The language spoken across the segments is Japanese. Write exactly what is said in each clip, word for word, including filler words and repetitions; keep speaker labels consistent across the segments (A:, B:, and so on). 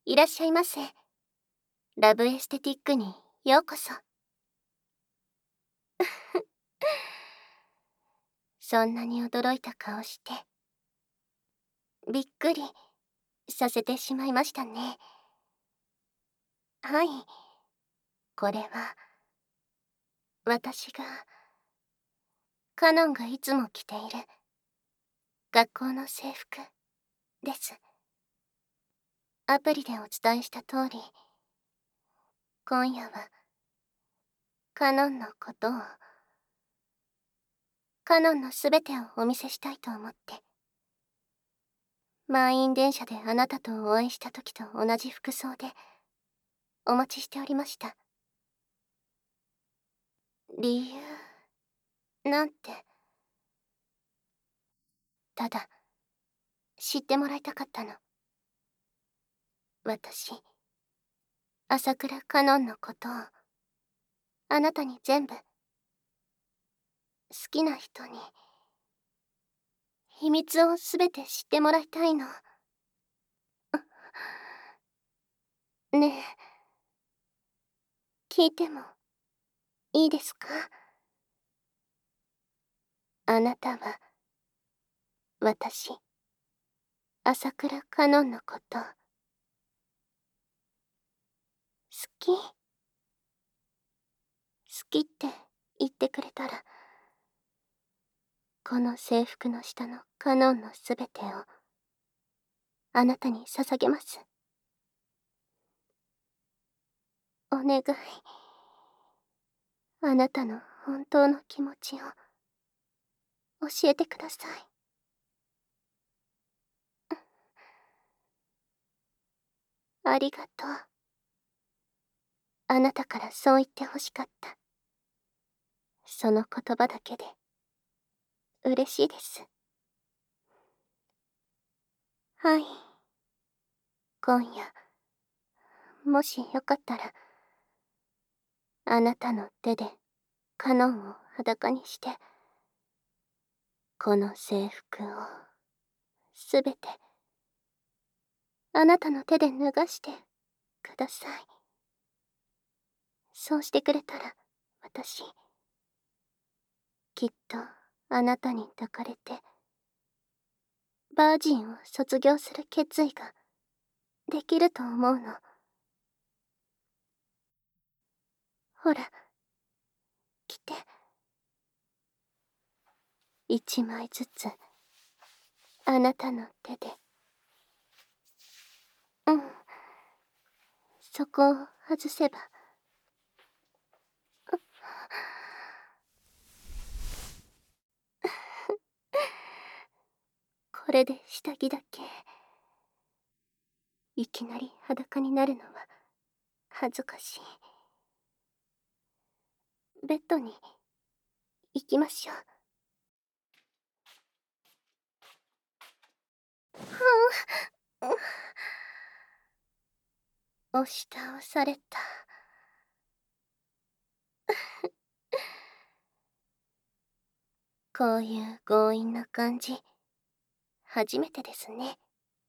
A: いらっしゃいませ。ラブエステティックにようこそ。そんなに驚いた顔して。びっくりさせてしまいましたね。はい。これは、私が、カノンがいつも着ている、学校の制服です。アプリでお伝えした通り、今夜は、カノンのことを、カノンのすべてをお見せしたいと思って。満員電車であなたとお会いした時と同じ服装で、お待ちしておりました。理由、なんて。ただ、知ってもらいたかったの。私、朝倉カノンのことを、あなたに全部、好きな人に、秘密をすべて知ってもらいたいの。ねえ、聞いても、いいですか？あなたは、私、朝倉カノンのこと、好き？好きって言ってくれたら、この制服の下のカノンのすべてを、あなたに捧げます。お願い。あなたの本当の気持ちを、教えてください。ありがとう。あなたからそう言ってほしかった。その言葉だけで、嬉しいです。はい。今夜、もしよかったら、あなたの手でカノンを裸にして、この制服を、すべて、あなたの手で脱がしてください。そうしてくれたら、私、きっとあなたに抱かれて、バージンを卒業する決意ができると思うの。ほら、来て。一枚ずつ、あなたの手で。うん。そこを外せば。これで下着だけ。いきなり裸になるのは恥ずかしい。ベッドに行きましょう。はあ、押し倒された。こういう強引な感じ、初めてですね。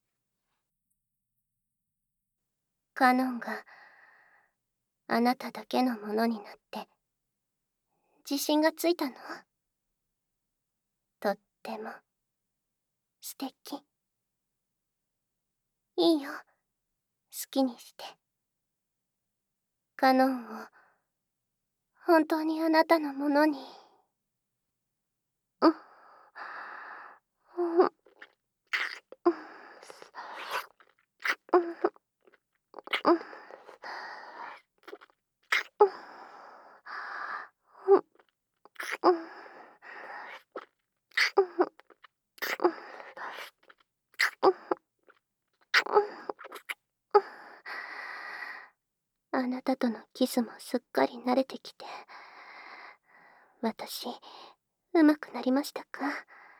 A: カノンがあなただけのものになって自信がついたの？とっても素敵。いいよ、好きにして。カノンを本当にあなたのものに。うん。うん。あなたとのキスもすっかり慣れてきて、私、うまくなりましたか？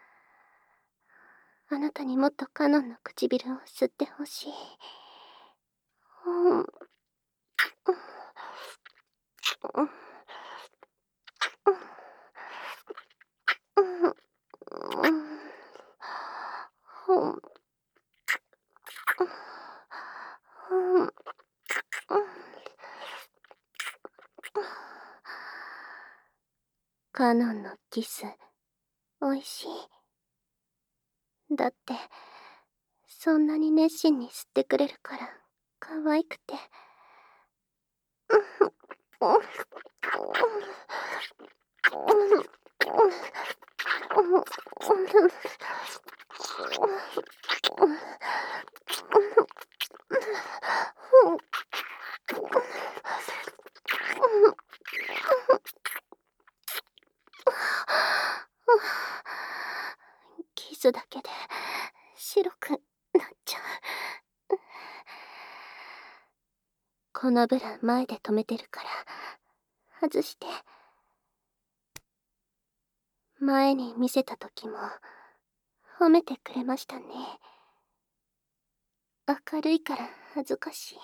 A: あなたにもっとカノンの唇を吸ってほしい。うん。 カノンのキス、おいしい。だって、そんなに熱心に吸ってくれるから、可愛くて。キスだけで白くなっちゃう。このブラ前で止めてるから外して。前に見せた時も褒めてくれましたね。明るいから恥ずかし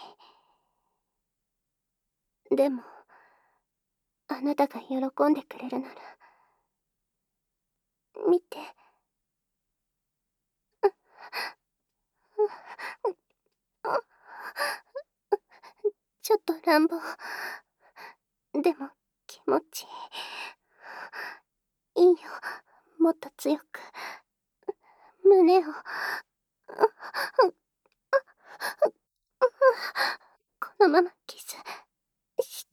A: い。でもあなたが喜んでくれるなら見て。ちょっと乱暴。でも気持ちいい。いいよ、もっと強く胸を。このままキスして。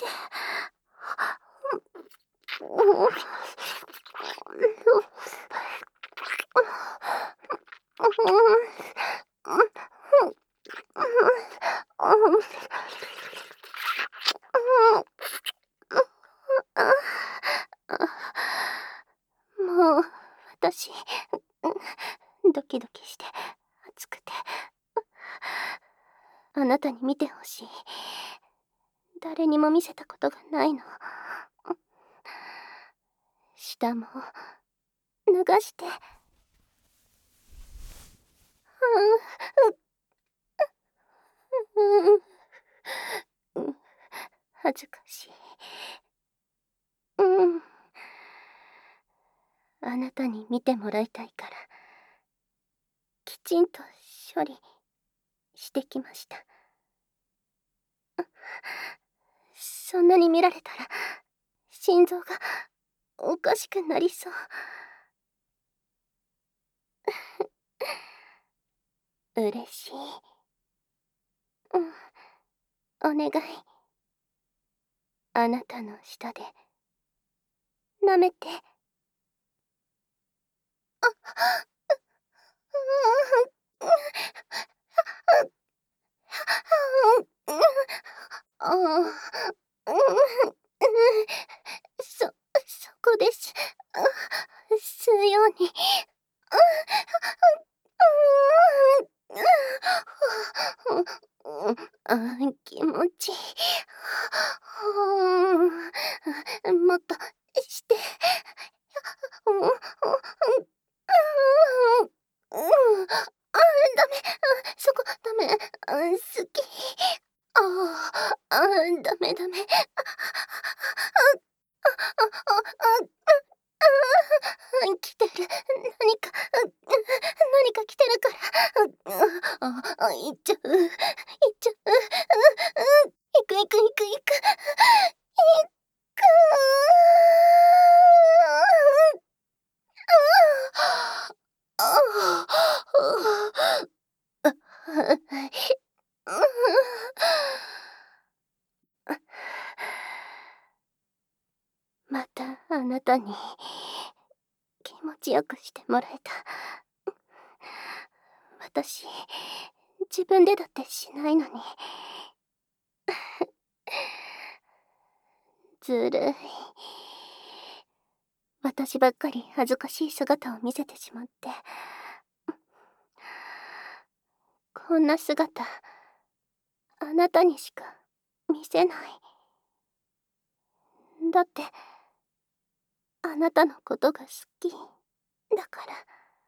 A: もう私ドキドキして熱くて、あなたに見てほしい。誰にも見せたことがないの。舌も脱がして。うん、恥ずかしい。うん、あなたに見てもらいたいからきちんと処理してきました。そんなに見られたら心臓がおかしくなりそう。嬉しい。うん、お願い。あなたの舌で舐めて。そ、そこです。吸うように。あ、気持ちいい。もっとして。あ、ダメ。そこダメ。好き。ああ、ダメダメ。来てる。何か、何か来てるから。ああ、行っちゃう。行っちゃう。行く行く行く行く。行く。またあなたに気持ちよくしてもらえた。私自分でだってしないのに。ずるい。私ばっかり恥ずかしい姿を見せてしまって。こんな姿あなたにしか見せない。だってあなたのことが好きだから。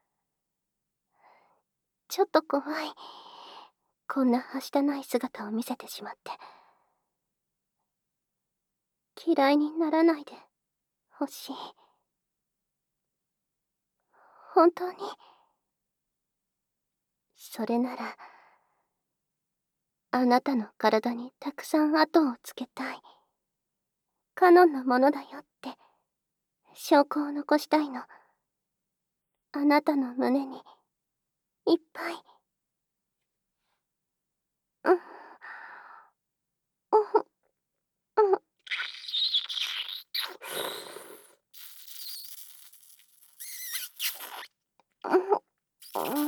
A: ちょっと怖い。こんなはしたない姿を見せてしまって。嫌いにならないでほしい。本当に。それならあなたの体にたくさん跡をつけたい。カノンのものだよって証拠を残したいの。あなたの胸にいっぱい。うん。うん。うん。うん。うん。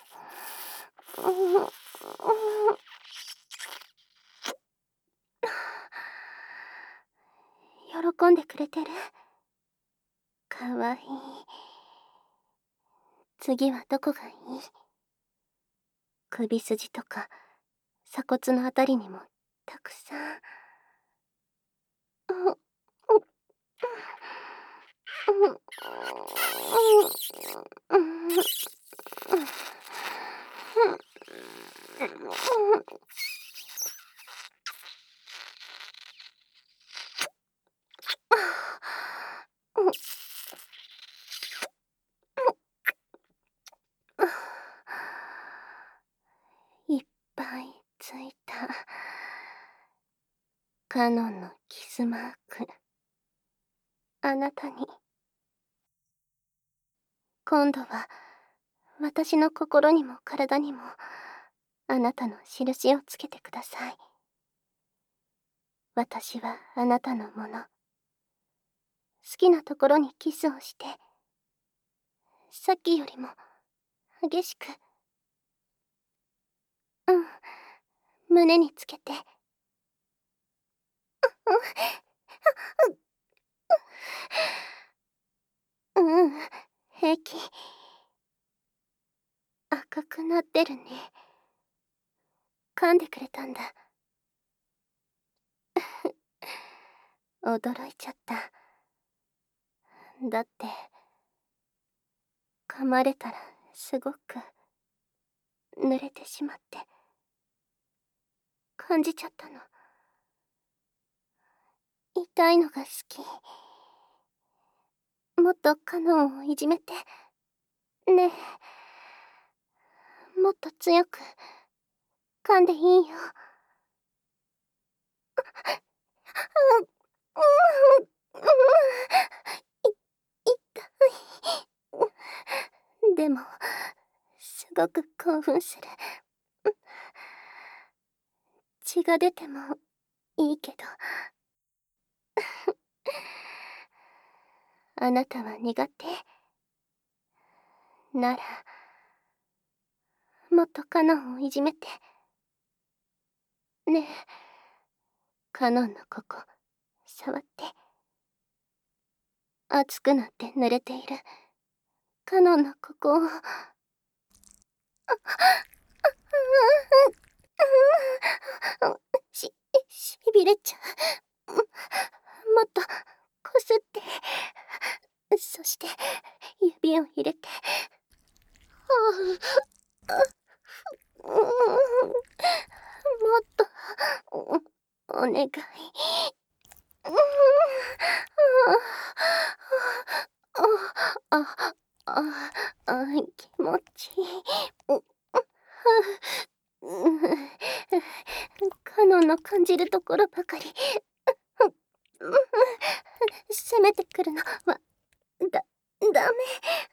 A: 喜んでくれてる？かわいい。次はどこがいい？首筋とか鎖骨のあたりにもたくさん。うん。うん。うん。うん。うん。いっぱいついたカノンのキスマーク、あなたに。今度は私の心にも体にもあなたの印をつけてください。私はあなたのもの。好きなところにキスをして、さっきよりも激しく。うん、胸につけて。うん、平気。赤くなってるね。噛んでくれたんだ。驚いちゃった。だって噛まれたらすごく濡れてしまって感じちゃったの。痛いのが好き。もっとカノンをいじめてねえ。もっと強く噛んでいいよ。痛い。でもすごく興奮する。血が出てもいいけど。あなたは苦手ならもっとカノンをいじめてねえ。カノンのここ触って。熱くなって濡れているカノンのここを。し、しびれちゃう。もっとこすって。そして指を入れて。もっとお願い。あああ気持ちいい。カノンの感じるところばかり攻めてくるのはだダメ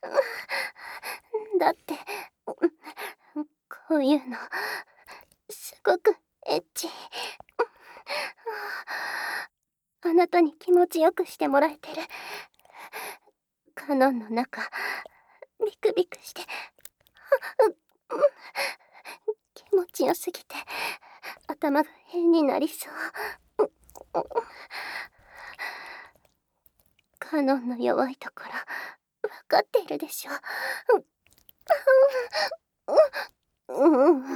A: だって。こういうのすごくエッチ。あなたに気持ちよくしてもらえてる。カノンの中ビクビクして気持ちよすぎて頭が変になりそう。カノンの弱いところ分かっているでしょ。うんうん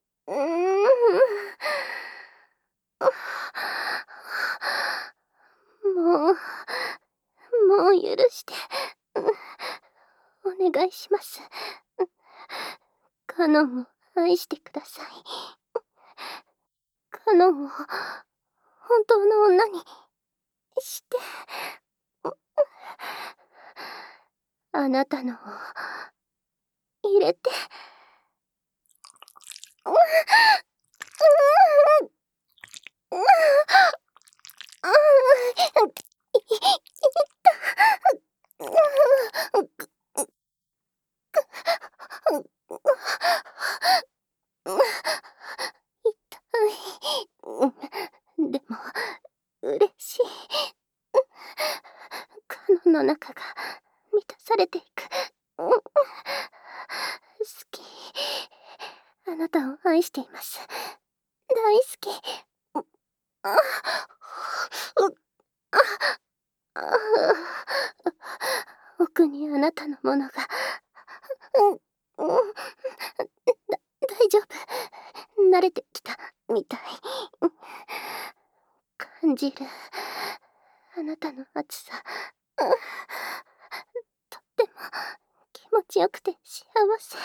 A: もうもう許して。お願いします。カノンを愛してください。カノンを本当の女にして。あなたのを入れて。 の中が満たされていく。うん、好き。あなたを愛しています。大好き。うあうああ奥にあなたのものが。うん、うん、だ、大丈夫。慣れてきたみたい。感じる。あなたの熱さ。うん、とっても気持ちよくて幸せ。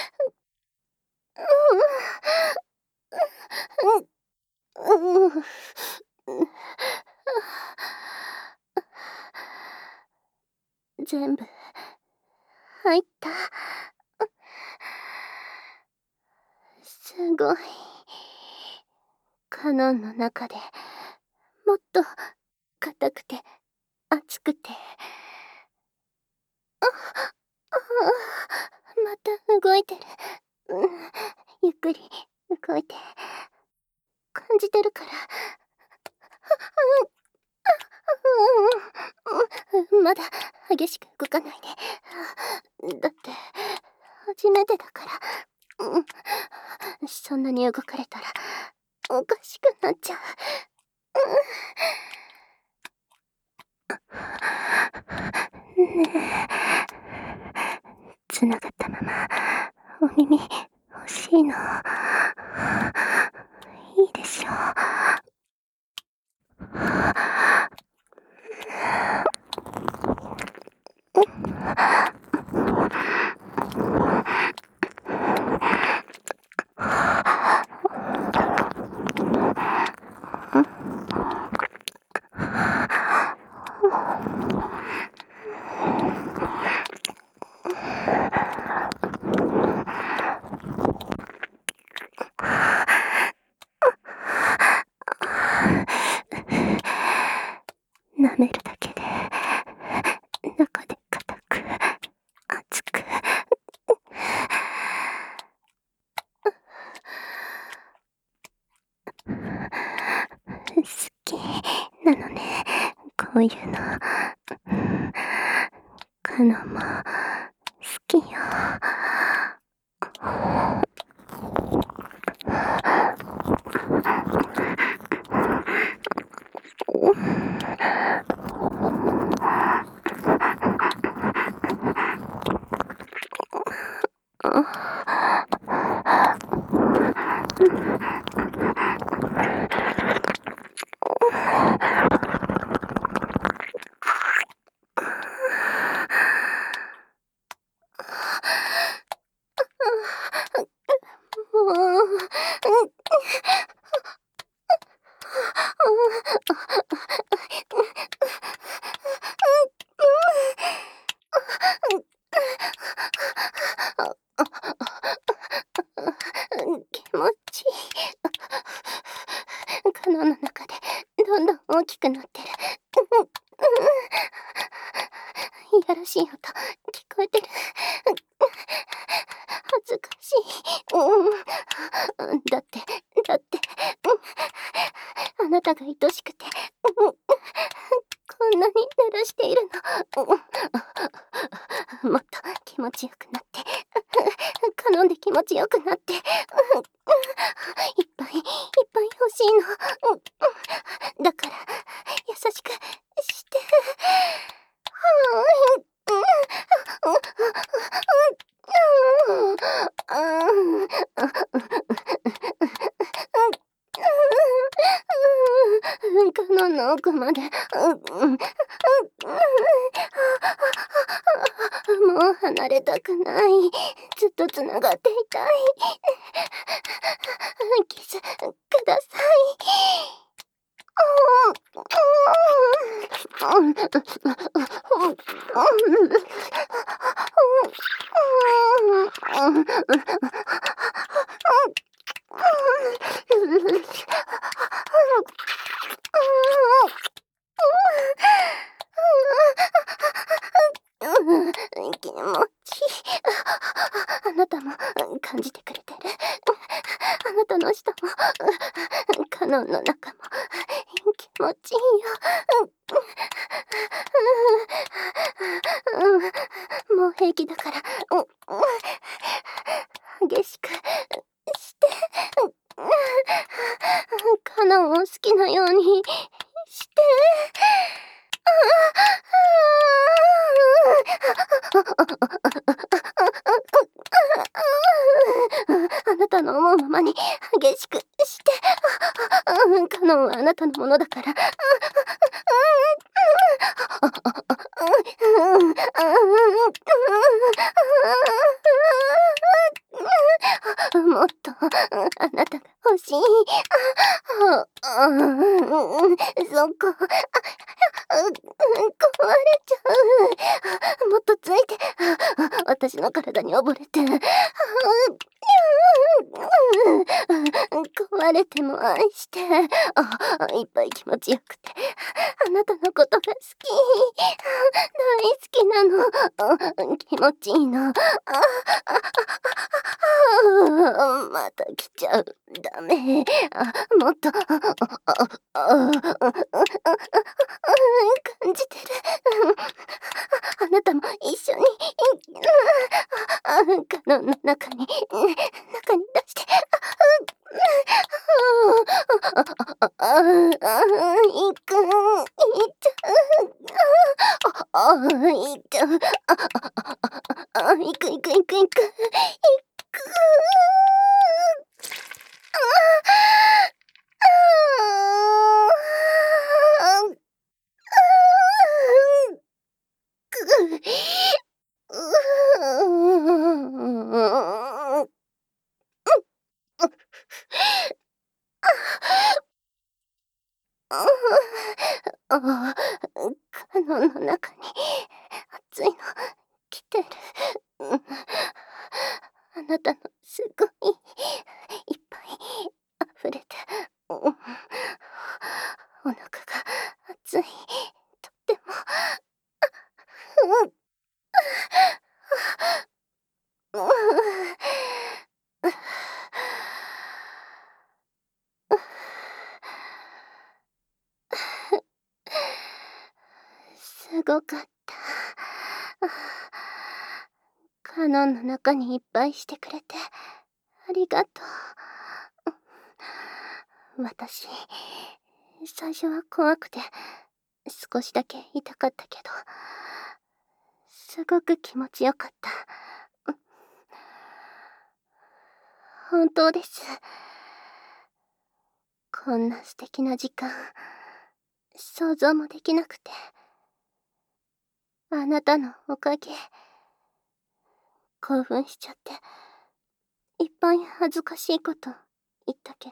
A: うん、うん、うん、うん、全部入った。すごい。カノンの中でもっと硬くて熱くて。ああ、また動いてる。うん、ゆっくり動いて。感じてるから。うん、まだ激しく動かないで。だって初めてだから。うん、そんなに動かれたらおかしくなっちゃう。うん、ねえ、つながったままお耳欲しいの。いいでしょう。舐めるだけで中で硬く熱く。好きなのね、こういうの。カノンも好きよ。もう、気持ちいい。カノンの中でどんどん大きくなってる。いやらしい音聞こえてる。恥ずかしい。うん、だってだって、うん、あなたが愛しくて、うん、こんなに鳴らしているの。うん、もっと気持ちよくなって、カノンで気持ちよくなって、いっぱいいっぱい欲しいの。うん、だから優しくして。カノンの奥まで。もう離れたくない。ずっとつながっていたい。キスください。気持ちいい。あなたも感じてくれてる。あなたの舌もカノンの中も気持ちいいよ。 うん、もう平気だから、うんうん、激しくして、うん、カノンを好きなようにして。あなたの思うままに激しくして、カノンはあなたのものだから。もっとあなたが欲しい。そこ、壊れちゃう。もっとついて、私の体に溺れて。壊れても愛して、いっぱい気持ちよくて、あなたのことが好き。大好きなの。気持ちいいの。また来ちゃう。ダメ。もっと感じてる。あなたも一緒にカノンの中に中に出して。いくいっちゃう。いっちゃう。いくいくいくいくいく。カノンの中に熱いの来てる。あなたのすごいいっぱい溢れて、お腹が熱い。とっても。すごかった。カノンの中にいっぱいしてくれてありがとう。私、最初は怖くて少しだけ痛かったけど、すごく気持ちよかった。本当です。こんな素敵な時間、想像もできなくて。あなたのおかげ。興奮しちゃって、いっぱい恥ずかしいこと言ったけ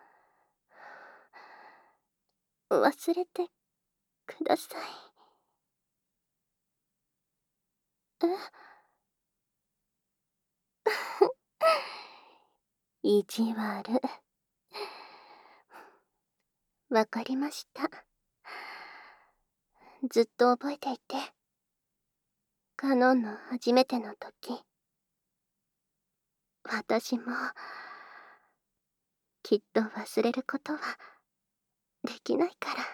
A: ど、忘れてください。え意地悪。わかりました。ずっと覚えていて。カノンの初めての時、私もきっと忘れることはできないから。